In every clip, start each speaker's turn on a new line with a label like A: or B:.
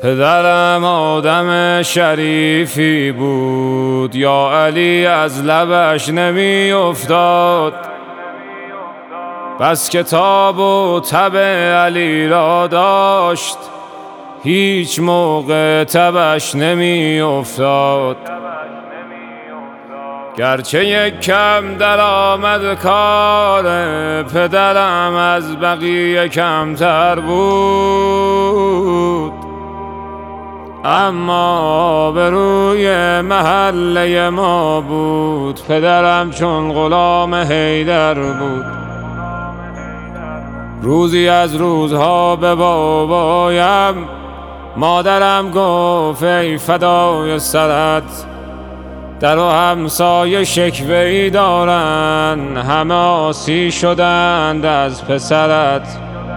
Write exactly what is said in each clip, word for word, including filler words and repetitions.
A: پدرم آدم شریفی بود، یا علی از لبش نمی افتاد. بس کتاب و تب علی را داشت، هیچ موقع تبش نمی افتاد. گرچه یک کم در آمد کار پدرم از بقیه کمتر بود، اما به روی محله ما بود. پدرم چون غلام حیدر بود. روزی از روزها به بابایم مادرم گفت ای فدای سرت، در و همسایه شکوه‌ای دارن، همه آسی شدند از پسرت.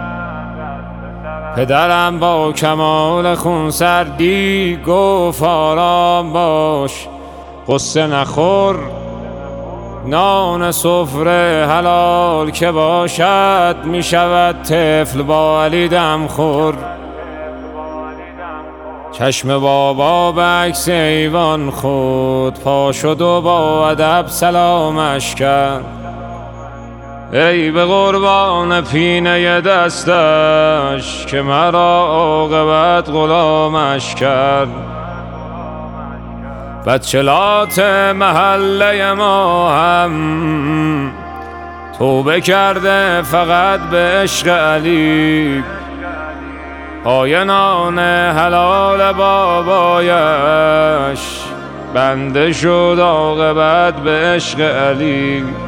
A: پدرم با کمال خونسردی گفت آرام باش، غصه نخور، نان سفره حلال که باشد، می شود طفل با علی دم خور. چشم بابا به عکس ایوان خود پا شد و با ادب سلامش کرد. ای به قربان پینه دستش که مرا عاقبت غلامش کرد. بچلات محله ما هم توبه کرده فقط به عشق علی، پای نان حلال بابایش بنده شد عاقبت به عشق علی.